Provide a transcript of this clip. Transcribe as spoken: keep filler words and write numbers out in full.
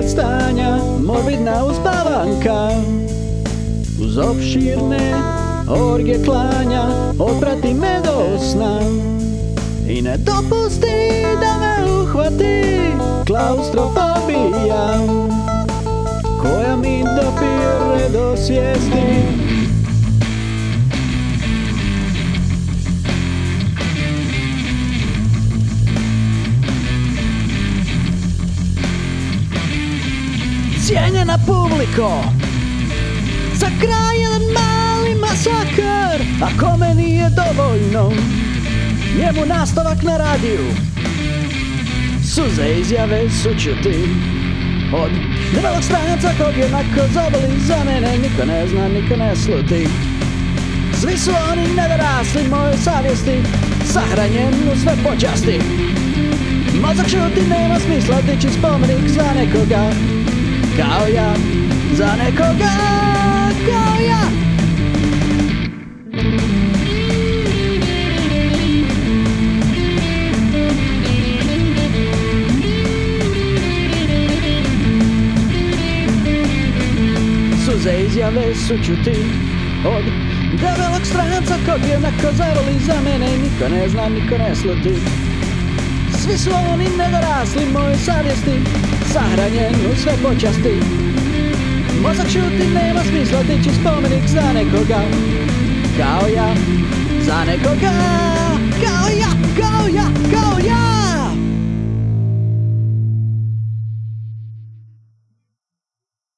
stanja, morbidna uspavanka. Uz opširne orge klanja, odprati me do sna. I ne dopusti da me uhvati klaustrofobija, koja mi dopire do svijesti. Cijenjena publiko, za kraj jedan mali masakr. Ako me nije dovoljno, njemu nastavak na radiju. Suze izjave sućuti od debelog stranca kog jednako zaboli. Za mene niko ne zna, niko ne sluti. Svi su oni nedorasli mojoj savjesti, sahranjen u sve počasti. Mozak šuti, nema smisla dići spomenik za nekoga kao ja, za nekoga kao ja. Suze izjave sućuti od debelog stranca kog jednako zavoli. Za mene niko ne zna, niko ne sluti. Svi su oni nedorasli mojoj savjesti, sahranjen u sve počasti. Mozak šuti, nema smisla dići spomenik za nekoga kao ja, za nekoga kao ja, kao ja, kao ja.